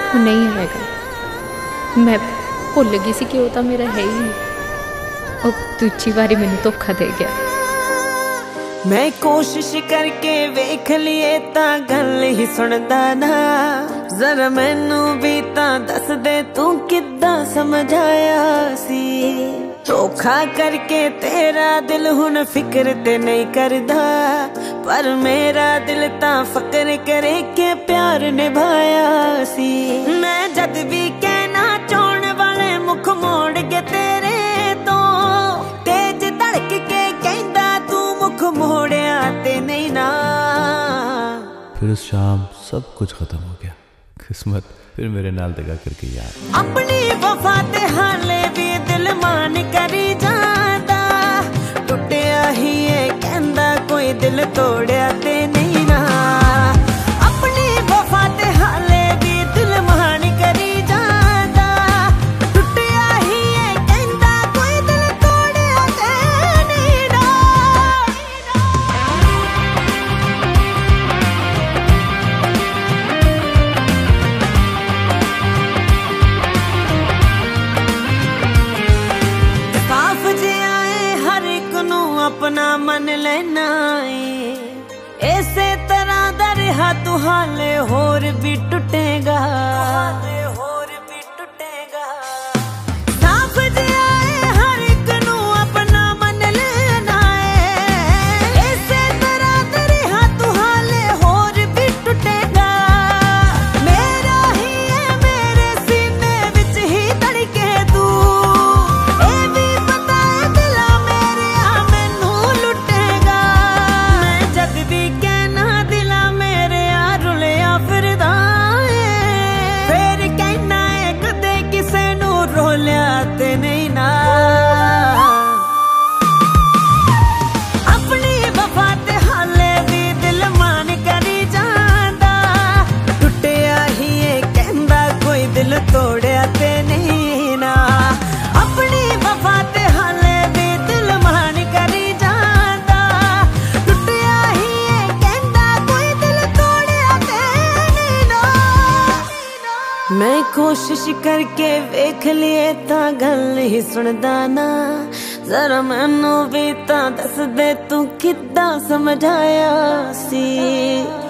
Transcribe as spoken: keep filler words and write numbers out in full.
ਉਹ ਨਹੀਂ ਆਏਗਾ। ਮੈਂ ਭੁੱਲ ਗਈ ਸੀ ਕਿ ਉਹ ਤਾਂ ਮੇਰਾ ਹੈ ਹੀ ਨਹੀਂ। ਉਹ ਦੂਜੀ ਵਾਰੀ ਮੈਨੂੰ ਧੋਖਾ ਦੇ ਗਿਆ। मैं कोशिश करके वेख लिए ता गल ही सुनदा ना, जरा मैनू भी ता दस दे तू किद्दां समझाया सी। धोखा करके तेरा दिल हुण फिक्र ते नहीं करदा, पर मेरा दिल ता फकर करे के प्यार निभाया सी। मैं जद भी कहना चाहण वाले मुख मोड़ के तेरे तो तेज धड़क के कहंदा तू मुख मोड़िया ते नहीं ना। फिर उस शाम सब कुछ खत्म हो गया। किस्मत फिर मेरे नाल दगा करके यार अपनी वफा ते हाले भी दिल मान करी जांदा, टुटिया ही है कहंदा कोई दिल तोड़िया ते नहीं ना। अपनी वफा ते हाले भी दिल मान करी जांदा, टुटिया ही है कहंदा कोई दिल तोड़िया ते नहीं ना। अपना मन लेना है इसे तरह दा रहा तू हाले होर भी टुटेगा, होर भी टुटेगा। साफ जिया है हर एक नू अपना मन लेना है, इसे तरह दा रहा तू हाले होर भी टुटेगा। मेरा ही है मेरे सीने विच ही धड़के तू, ए भी पता है दिला मेरे आ मैनू लुटेगा। मैं जद भी कहना दिला मेरे आ रुलिया फिरदा है, फिर कहना है कदे किसे नू रोलिया ते नहीं ना। अपनी वफा ते हाले भी दिल मान करी जांदा, टुटिया ही है कहंदा कोई दिल तोड़िया ते नहीं ना। अपनी वफा ते हाले भी दिल मान करी जांदा, टुटिया ही है कहंदा कोई दिल तोड़िया ते नहीं ना। मैं कोशिश करके वेख लिए ता गल ही सुनदा ना, जरा मैनू भी ता दस दे तू किद्दां समझाया सी।